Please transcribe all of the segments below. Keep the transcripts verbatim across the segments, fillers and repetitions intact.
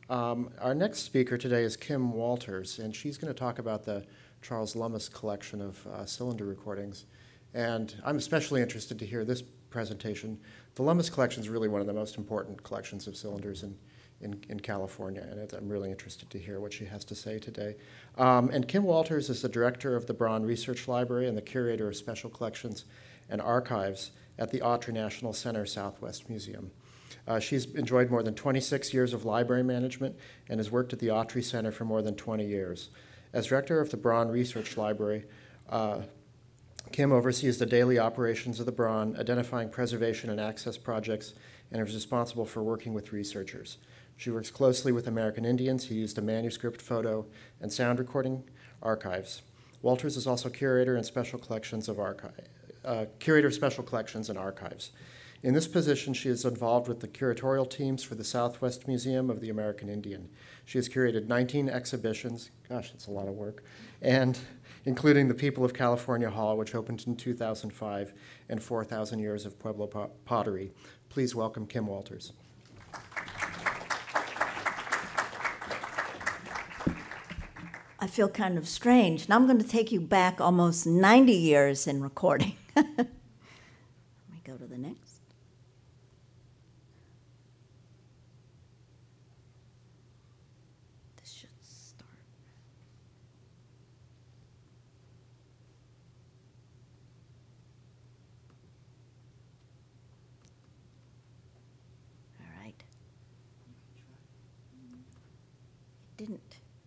Um, our next speaker today is Kim Walters, and she's going to talk about the Charles Lummis collection of uh, cylinder recordings. And I'm especially interested to hear this presentation. The Lummis collection is really one of the most important collections of cylinders in, in, in California, and it, I'm really interested to hear what she has to say today. Um, and Kim Walters is the director of the Braun Research Library and the curator of special collections and archives at the Autry National Center Southwest Museum. Uh, she's enjoyed more than twenty-six years of library management and has worked at the Autry Center for more than twenty years. As director of the Braun Research Library, uh, Kim oversees the daily operations of the Braun, identifying preservation and access projects, and is responsible for working with researchers. She works closely with American Indians who use the manuscript, photo, and sound recording archives. Walters is also curator and special collections of archive, uh, curator of special collections and archives. In this position, she is involved with the curatorial teams for the Southwest Museum of the American Indian. She has curated nineteen exhibitions, gosh, that's a lot of work, and including the People of California Hall, which opened in two thousand five, and four thousand Years of Pueblo Pottery. Please welcome Kim Walters. I feel kind of strange. Now I'm going to take you back almost ninety years in recording. Let me go to the next. This should start. All right. It didn't.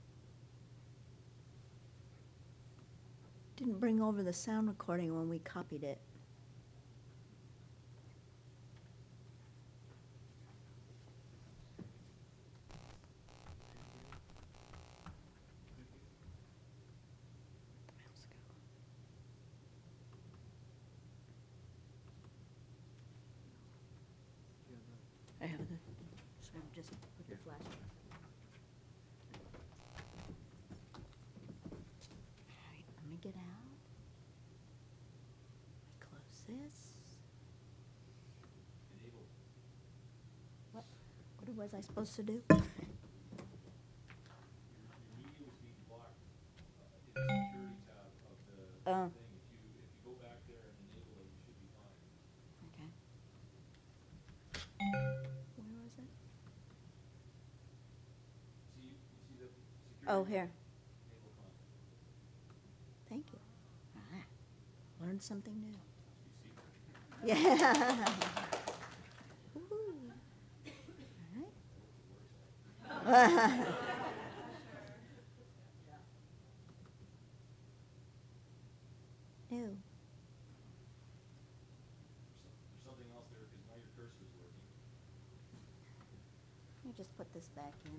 Didn't bring over the sound recording when we copied it. I have the, so I've just put the flash. Let me get out. Close this. What? What was I supposed to do? Oh. Okay. Where was it? Oh, here. Thank you. Ah, learned something new. Yeah. Woo-hoo. All right. New. Something else there because now your cursor is working. Let me just put this back in.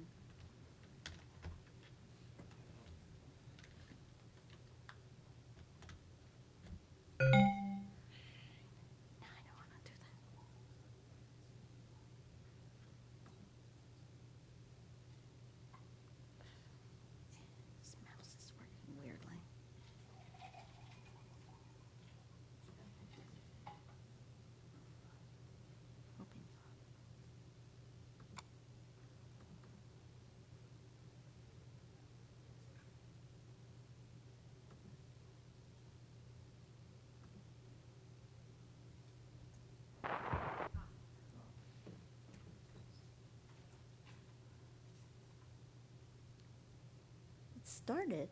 Started.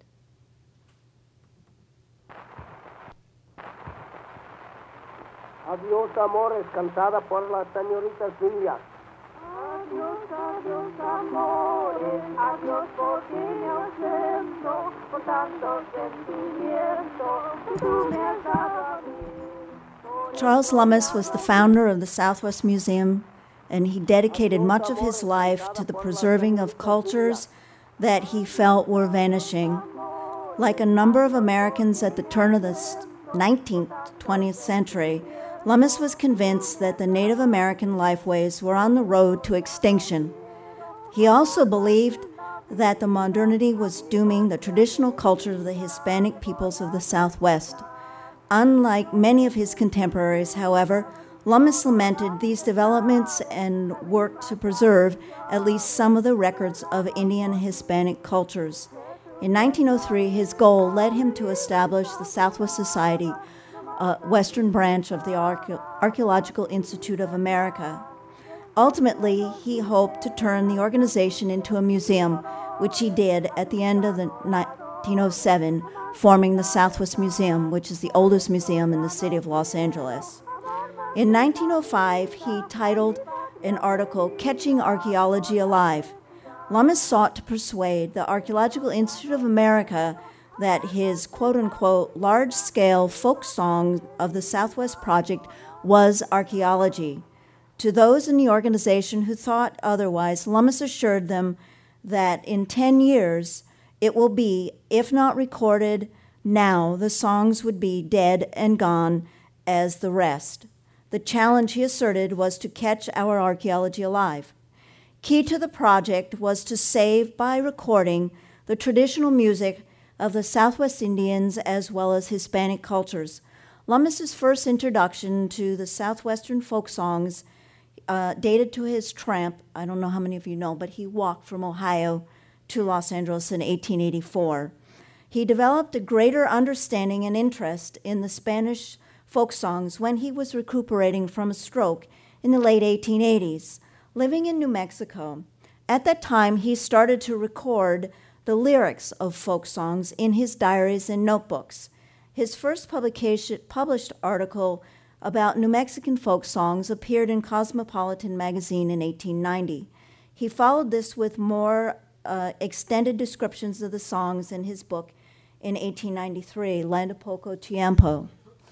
Adiós, amores, cantada por la señorita Silvia. Adiós, adiós, amores, adiós, porque me ausento, con tanto sentimiento, que tú me has dado a mí. Charles Lummis was the founder of the Southwest Museum, and he dedicated much of his life to the preserving of cultures that he felt were vanishing. Like a number of Americans at the turn of the nineteenth, twentieth century, Lummis was convinced that the Native American lifeways were on the road to extinction. He also believed that the modernity was dooming the traditional culture of the Hispanic peoples of the Southwest. Unlike many of his contemporaries, however, Lummis lamented these developments and worked to preserve at least some of the records of Indian and Hispanic cultures. In nineteen oh three, his goal led him to establish the Southwest Society, a Western branch of the Archae- Archaeological Institute of America. Ultimately, he hoped to turn the organization into a museum, which he did at the end of the nineteen oh seven, forming the Southwest Museum, which is the oldest museum in the city of Los Angeles. In nineteen oh five, he titled an article, Catching Archaeology Alive. Lummis sought to persuade the Archaeological Institute of America that his quote-unquote large-scale folk song of the Southwest Project was archaeology. To those in the organization who thought otherwise, Lummis assured them that in ten years it will be, if not recorded now, the songs would be dead and gone as the rest. The challenge, he asserted, was to catch our archaeology alive. Key to the project was to save by recording the traditional music of the Southwest Indians as well as Hispanic cultures. Lummis's first introduction to the Southwestern folk songs uh, dated to his tramp. I don't know how many of you know, but he walked from Ohio to Los Angeles in eighteen eighty-four. He developed a greater understanding and interest in the Spanish folk songs when he was recuperating from a stroke in the late eighteen eighties, living in New Mexico. At that time, he started to record the lyrics of folk songs in his diaries and notebooks. His first publication, published article about New Mexican folk songs appeared in Cosmopolitan magazine in eighteen ninety. He followed this with more uh, extended descriptions of the songs in his book in eighteen ninety-three, Land of Poco Tiempo.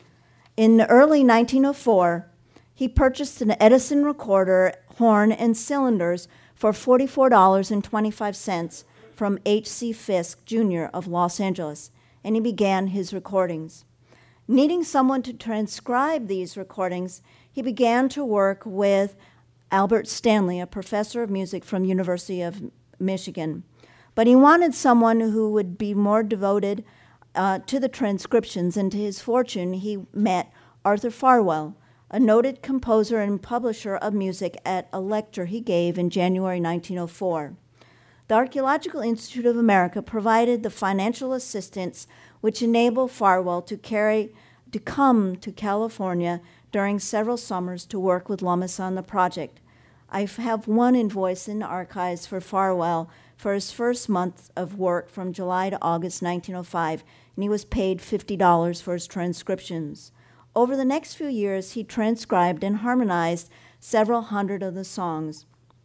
In early nineteen oh four, he purchased an Edison recorder, horn, and cylinders for forty-four dollars and twenty-five cents from H C Fisk, Junior of Los Angeles, and he began his recordings. Needing someone to transcribe these recordings, he began to work with Albert Stanley, a professor of music from University of Michigan. But he wanted someone who would be more devoted Uh, to the transcriptions, and to his fortune, he met Arthur Farwell, a noted composer and publisher of music, at a lecture he gave in January nineteen oh four. The Archaeological Institute of America provided the financial assistance which enabled Farwell to carry to come to California during several summers to work with Lummis on the project. I have one invoice in the archives for Farwell for his first month of work from July to August nineteen oh five, and he was paid fifty dollars for his transcriptions. Over the next few years, he transcribed and harmonized several hundred of the songs,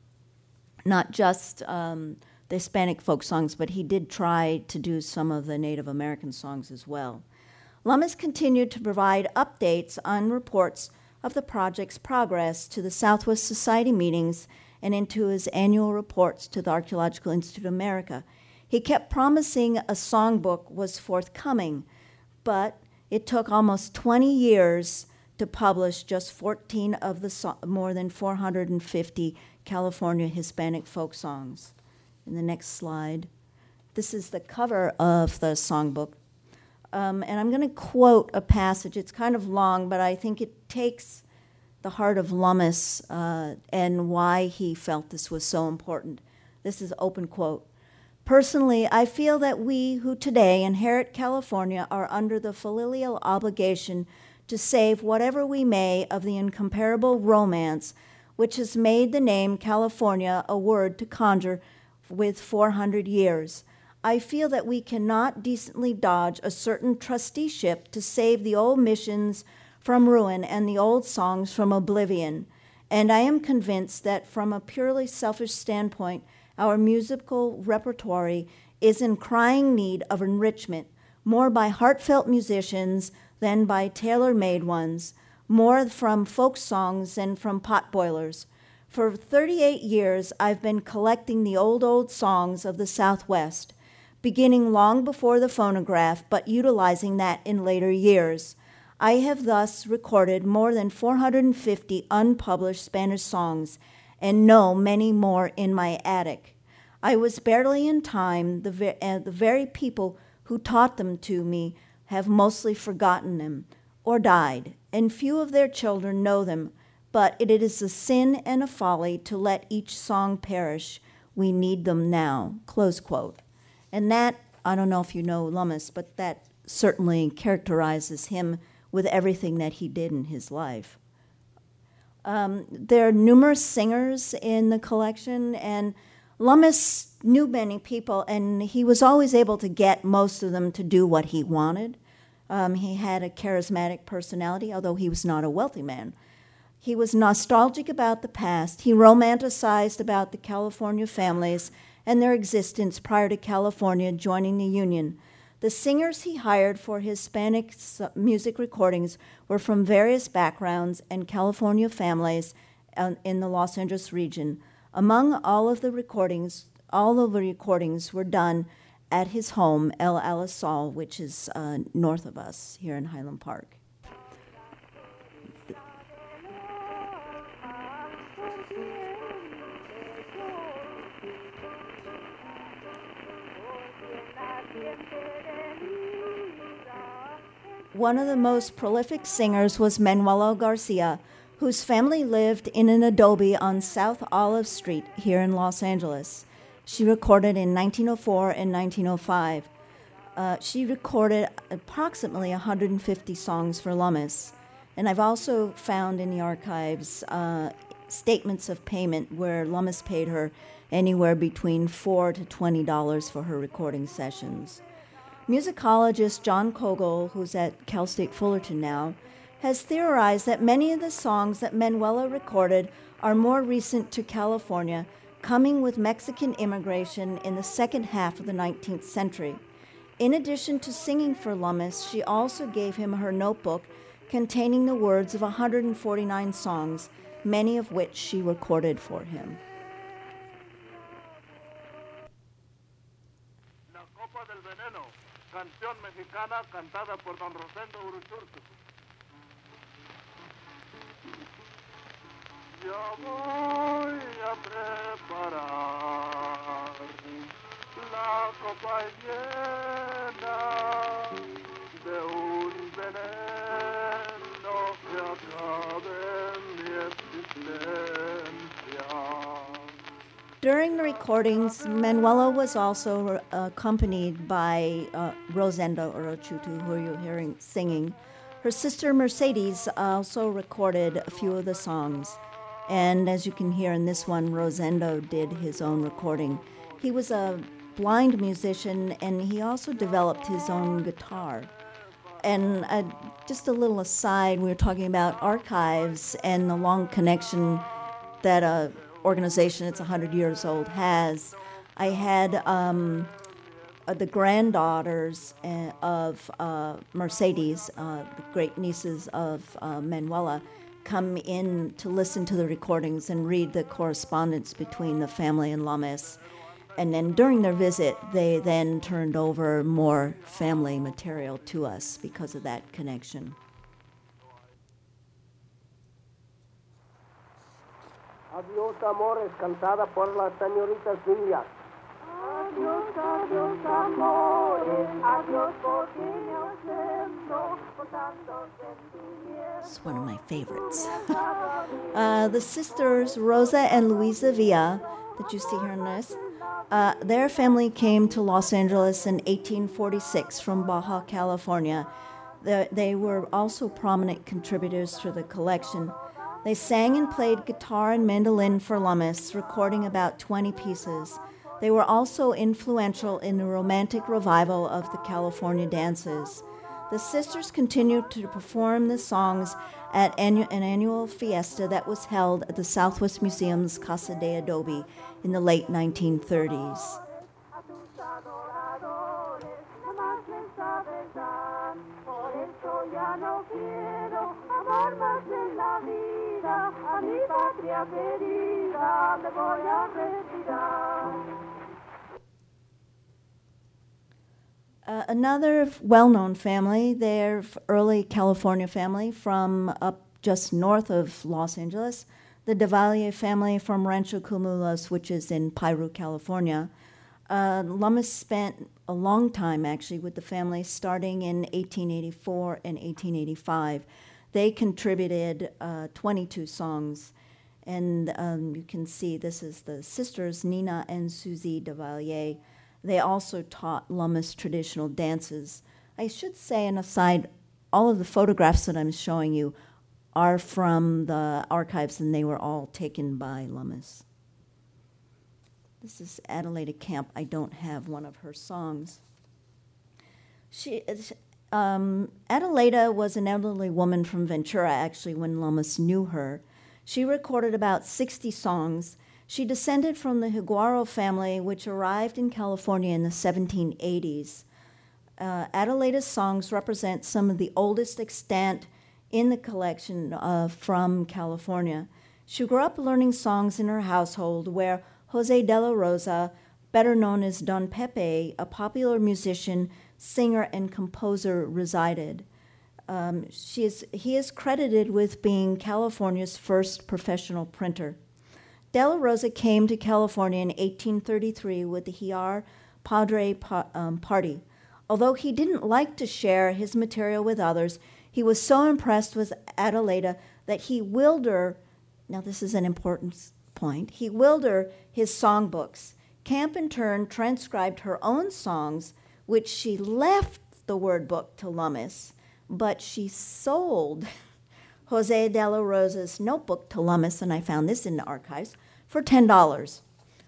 not just um, the Hispanic folk songs, but he did try to do some of the Native American songs as well. Lummis continued to provide updates on reports of the project's progress to the Southwest Society meetings and into his annual reports to the Archaeological Institute of America. He kept promising a songbook was forthcoming, but it took almost twenty years to publish just fourteen of the so- more than four hundred fifty California Hispanic folk songs. In the next slide, this is the cover of the songbook. Um, and I'm going to quote a passage. It's kind of long, but I think it takes the heart of Lummis uh, and why he felt this was so important. This is open quote. Personally, I feel that we who today inherit California are under the filial obligation to save whatever we may of the incomparable romance which has made the name California a word to conjure with four hundred years. I feel that we cannot decently dodge a certain trusteeship to save the old missions from ruin and the old songs from oblivion. And I am convinced that from a purely selfish standpoint, our musical repertoire is in crying need of enrichment, more by heartfelt musicians than by tailor-made ones, more from folk songs than from potboilers. For thirty-eight years, I've been collecting the old, old songs of the Southwest, beginning long before the phonograph, but utilizing that in later years. I have thus recorded more than four hundred fifty unpublished Spanish songs and know many more in my attic. I was barely in time, the, ve- uh, the very people who taught them to me have mostly forgotten them or died, and few of their children know them. but it is a sin and a folly to let each song perish. We need them now, close quote. And that, I don't know if you know Lummis, but that certainly characterizes him with everything that he did in his life. Um, there are numerous singers in the collection, and Lummis knew many people, and he was always able to get most of them to do what he wanted. Um, he had a charismatic personality, although he was not a wealthy man. He was nostalgic about the past. He romanticized about the California families and their existence prior to California joining the Union. The singers he hired for Hispanic music recordings were from various backgrounds and California families in the Los Angeles region. Among all of the recordings, all of the recordings were done at his home, El Alisal, which is uh, north of us here in Highland Park. One of the most prolific singers was Manuela Garcia, whose family lived in an adobe on South Olive Street here in Los Angeles. She recorded in nineteen oh four and nineteen oh five. Uh, she recorded approximately one hundred fifty songs for Lummis. And I've also found in the archives uh, statements of payment where Lummis paid her anywhere between four to twenty dollars for her recording sessions. Musicologist John Kogel, who's at Cal State Fullerton now, has theorized that many of the songs that Manuela recorded are more recent to California, coming with Mexican immigration in the second half of the nineteenth century. In addition to singing for Lummis, she also gave him her notebook containing the words of one hundred forty-nine songs, many of which she recorded for him. La Copa del Veneno, canción mexicana cantada por don Rosendo Uruchurtu. Yo voy a preparar la copa llena de un veneno que acabe mi existencia. During the recordings, Manuela was also uh, accompanied by uh, Rosendo Uruchurtu, who you're hearing singing. Her sister Mercedes also recorded a few of the songs. And as you can hear in this one, Rosendo did his own recording. He was a blind musician, and he also developed his own guitar. And uh, just a little aside, we were talking about archives and the long connection that a organization that's one hundred years old has. I had um, uh, the granddaughters uh, of uh, Mercedes, uh, the great nieces of uh, Manuela, come in to listen to the recordings and read the correspondence between the family and Lummis. And then during their visit, they then turned over more family material to us because of that connection. Adiós, amores, cantada por la señorita Silvia. Adiós, adiós, amores, adiós, porque me ausento con tantos sentimientos. It's one of my favorites. uh, the sisters, Rosa and Luisa Villa, that you see here in this, uh, their family came to Los Angeles in eighteen forty-six from Baja California. The, they were also prominent contributors to the collection. They sang and played guitar and mandolin for Lummis, recording about twenty pieces. They were also influential in the romantic revival of the California dances. The sisters continued to perform the songs at annu- an annual fiesta that was held at the Southwest Museum's Casa de Adobe in the late nineteen thirties. A tus adoradores, jamás les sabes dar. Por eso ya no quiero amar más en la vida. A mi patria querida me voy a retirar. Uh, another well-known family, their early California family from up just north of Los Angeles, the Duvalier family from Rancho Cumulos, which is in Piru, California. Uh, Lummis spent a long time, actually, with the family, starting in eighteen eighty-four and eighteen eighty-five. they contributed uh, twenty-two songs. And um, you can see this is the sisters, Nina and Susie Devalier. They also taught Lummis traditional dances. I should say, an aside, all of the photographs that I'm showing you are from the archives, and they were all taken by Lummis. This is Adelaida Camp. I don't have one of her songs. She, um, Adelaida was an elderly woman from Ventura, actually, when Lummis knew her. She recorded about sixty songs. She descended from the Higuaro family, which arrived in California in the seventeen eighties. Uh, Adelaida's songs represent some of the oldest extant in the collection uh, from California. She grew up learning songs in her household, where Jose de la Rosa, better known as Don Pepe, a popular musician, singer, and composer, resided. Um, she is, he is credited with being California's first professional printer. De La Rosa came to California in eighteen thirty-three with the Hiar Padre pa um, Party. Although he didn't like to share his material with others, he was so impressed with Adelaida that he willed her, now this is an important point, he willed her his songbooks. Camp in turn transcribed her own songs, which she left the word book to Lummis, but she sold Jose de la Rosa's notebook to Lummis, and I found this in the archives, for ten dollars.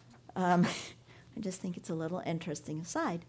Um, I just think it's a little interesting aside.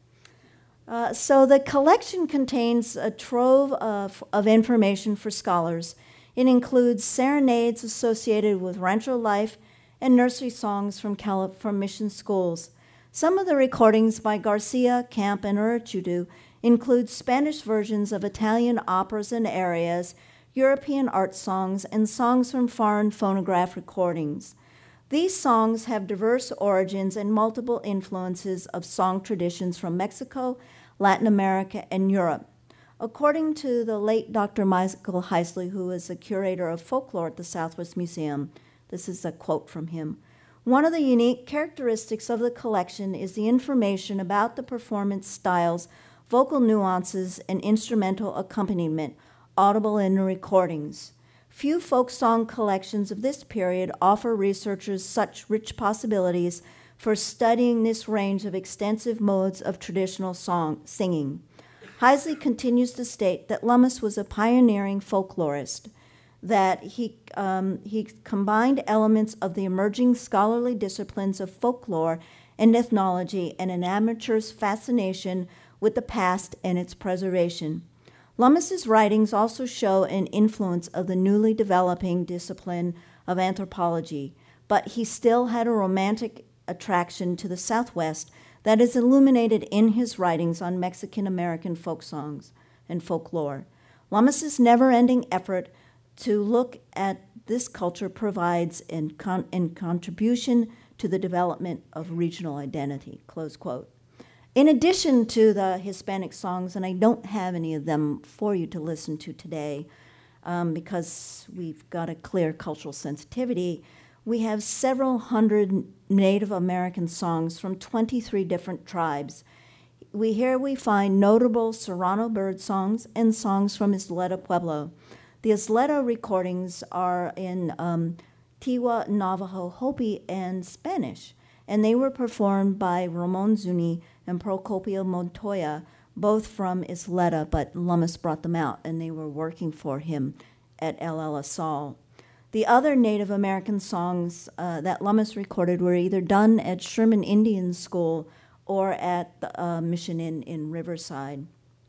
Uh, so the collection contains a trove of, of information for scholars. It includes serenades associated with rancho life and nursery songs from, Cali from mission schools. Some of the recordings by Garcia, Camp, and Urchudu include Spanish versions of Italian operas and arias, European art songs, and songs from foreign phonograph recordings. These songs have diverse origins and multiple influences of song traditions from Mexico, Latin America, and Europe. According to the late Doctor Michael Heisley, who is the curator of folklore at the Southwest Museum, this is a quote from him, "One of the unique characteristics of the collection is the information about the performance styles, vocal nuances, and instrumental accompaniment, audible in the recordings. Few folk song collections of this period offer researchers such rich possibilities for studying this range of extensive modes of traditional song singing." Heisley continues to state that Lummis was a pioneering folklorist, that he, um, he combined elements of the emerging scholarly disciplines of folklore and ethnology and an amateur's fascination with the past and its preservation. Lummis's writings also show an influence of the newly developing discipline of anthropology, but he still had a romantic attraction to the Southwest that is illuminated in his writings on Mexican-American folk songs and folklore. Lummis's never-ending effort to look at this culture provides in, con in contribution to the development of regional identity, close quote. In addition to the Hispanic songs, and I don't have any of them for you to listen to today um, because we've got a clear cultural sensitivity, we have several hundred Native American songs from twenty-three different tribes. We, here we find notable Serrano bird songs and songs from Isleta Pueblo. The Isleta recordings are in um, Tiwa, Navajo, Hopi, and Spanish, and they were performed by Ramon Zuni and Procopio Montoya, both from Isleta, but Lummis brought them out, and they were working for him at El Elizal. The other Native American songs uh, that Lummis recorded were either done at Sherman Indian School or at the uh, Mission Inn in Riverside.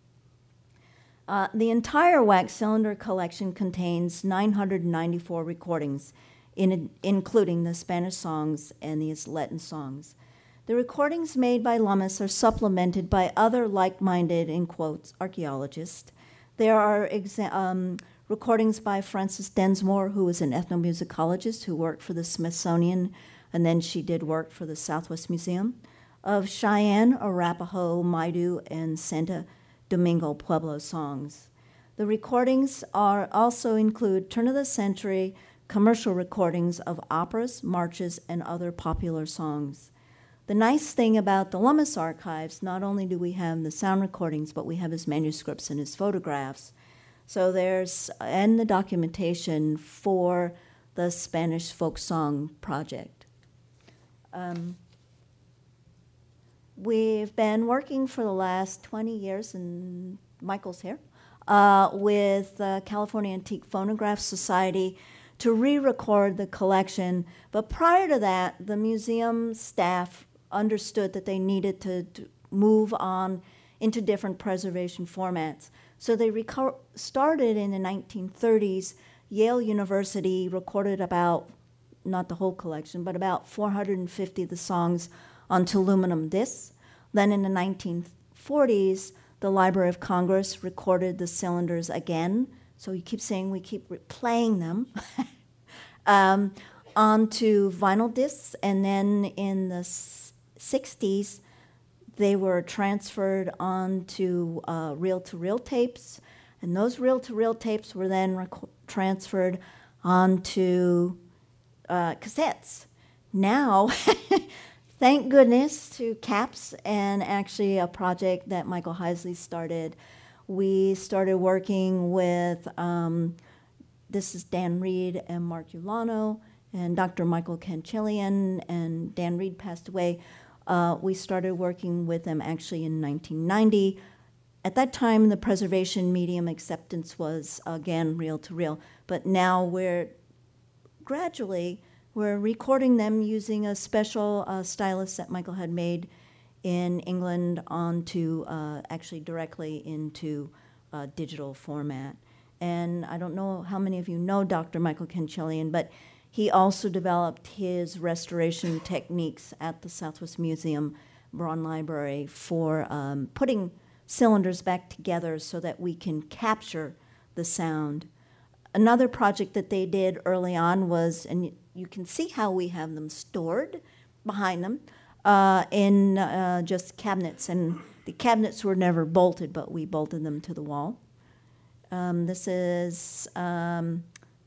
Uh, the entire wax cylinder collection contains nine hundred ninety-four recordings, in, including the Spanish songs and the Isletan songs. The recordings made by Lummis are supplemented by other like-minded, in quotes, archaeologists. There are um, recordings by Frances Densmore, who was an ethnomusicologist who worked for the Smithsonian, and then she did work for the Southwest Museum, of Cheyenne, Arapaho, Maidu, and Santa Domingo Pueblo songs. The recordings are also include turn-of-the-century commercial recordings of operas, marches, and other popular songs. The nice thing about the Lummis archives, not only do we have the sound recordings, but we have his manuscripts and his photographs. So there's, and the documentation for the Spanish folk song project. Um, we've been working for the last twenty years, and Michael's here, uh, with the California Antique Phonograph Society to re-record the collection. But prior to that, the museum staff understood that they needed to, to move on into different preservation formats. So they reco- started in the nineteen thirties. Yale University recorded about, not the whole collection, but about four hundred fifty of the songs onto aluminum discs. Then in the nineteen forties, the Library of Congress recorded the cylinders again. So you keep saying we keep re- playing them um, onto vinyl discs. And then in the s- sixties, they were transferred onto uh, reel-to-reel tapes. And those reel-to-reel tapes were then rec- transferred onto uh, cassettes. Now, thank goodness to CAPS and actually a project that Michael Heisley started, we started working with, um, this is Dan Reed and Mark Ulano and Doctor Michael Canchilian, and Dan Reed passed away. Uh, we started working with them actually in nineteen ninety. At that time, the preservation medium acceptance was, again, reel-to-reel, but now we're gradually, we're recording them using a special uh, stylus that Michael had made in England onto, uh, actually directly into uh, digital format. And I don't know how many of you know Doctor Michael Canchilian, but he also developed his restoration techniques at the Southwest Museum Braun Library for um, putting cylinders back together so that we can capture the sound. Another project that they did early on was, and you can see how we have them stored behind them, uh, in uh, just cabinets. And the cabinets were never bolted, but we bolted them to the wall. Um, this is um,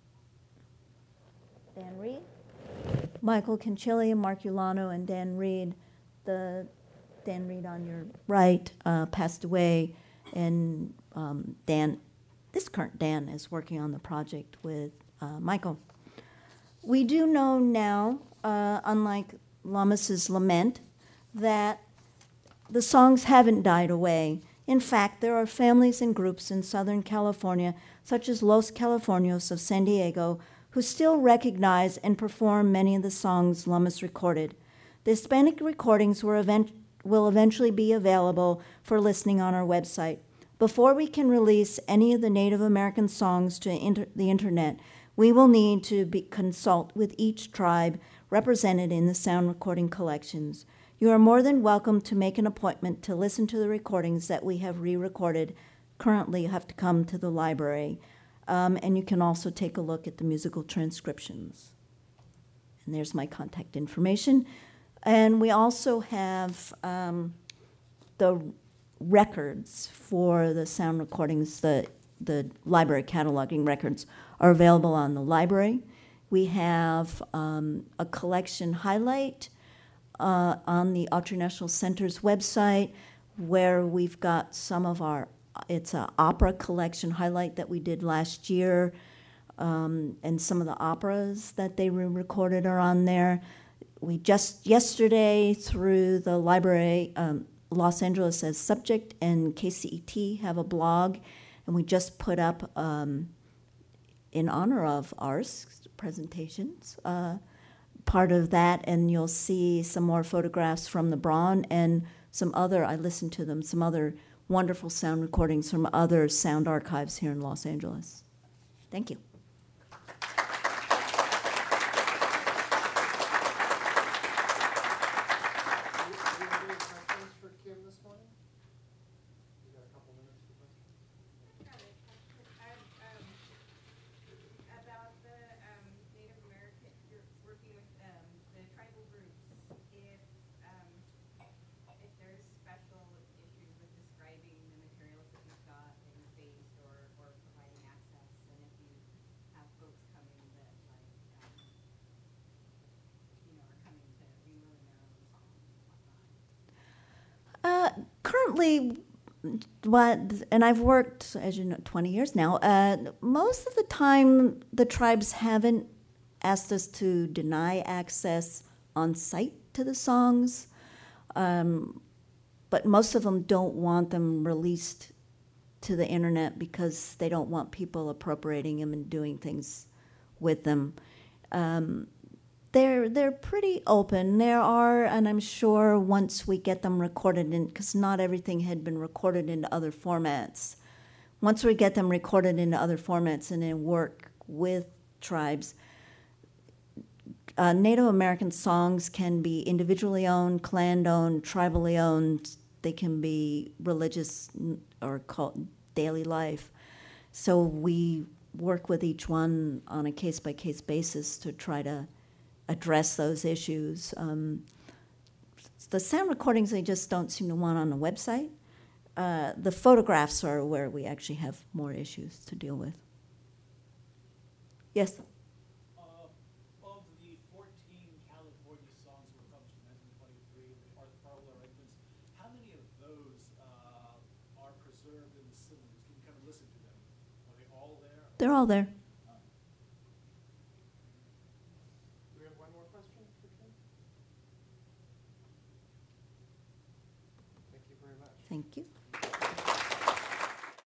Dan Reed, Michael Canchilian, Mark Ulano, and Dan Reed. The Dan Reed on your right uh, passed away, and um, Dan, this current Dan, is working on the project with uh, Michael. We do know now, uh, unlike Lummis's Lament, that the songs haven't died away. In fact, there are families and groups in Southern California, such as Los Californios of San Diego, who still recognize and perform many of the songs Lummis recorded. The Hispanic recordings were event- will eventually be available for listening on our website. Before we can release any of the Native American songs to inter- the internet, we will need to be- consult with each tribe represented in the sound recording collections. You are more than welcome to make an appointment to listen to the recordings that we have re-recorded. Currently, you have to come to the library. Um, and you can also take a look at the musical transcriptions. And there's my contact information. And we also have um, the records for the sound recordings, the, the library cataloging records are available on the library. We have um, a collection highlight uh, on the Autry National Center's website where we've got some of our, it's an opera collection highlight that we did last year, um, and some of the operas that they re-recorded are on there. We just yesterday, through the library, um, Los Angeles as Subject and K C E T have a blog, and we just put up, um, in honor of ours, presentations, uh, part of that, and you'll see some more photographs from the Braun and some other, I listened to them, some other wonderful sound recordings from other sound archives here in Los Angeles. Thank you. Uh, currently, what, and I've worked, as you know, twenty years now. Uh, most of the time, the tribes haven't asked us to deny access on site to the songs, um, but most of them don't want them released to the internet because they don't want people appropriating them and doing things with them. Um, They're they're pretty open. There are, and I'm sure once we get them recorded in, because not everything had been recorded into other formats. Once we get them recorded into other formats and then work with tribes, uh, Native American songs can be individually owned, clan owned, tribally owned. They can be religious or called daily life. So we work with each one on a case by case basis to try to address those issues. Um, the sound recordings they just don't seem to want on the website. Uh, the photographs are where we actually have more issues to deal with. Yes? Uh, of the fourteen California songs that were published in nineteen twenty-three, the Arthur Farwell arrangements, how many of those uh, are preserved in the cylinders? Can you come and listen to them? Are they all there? They're all there. Do we have one more question for Kim? Thank you very much. Thank you.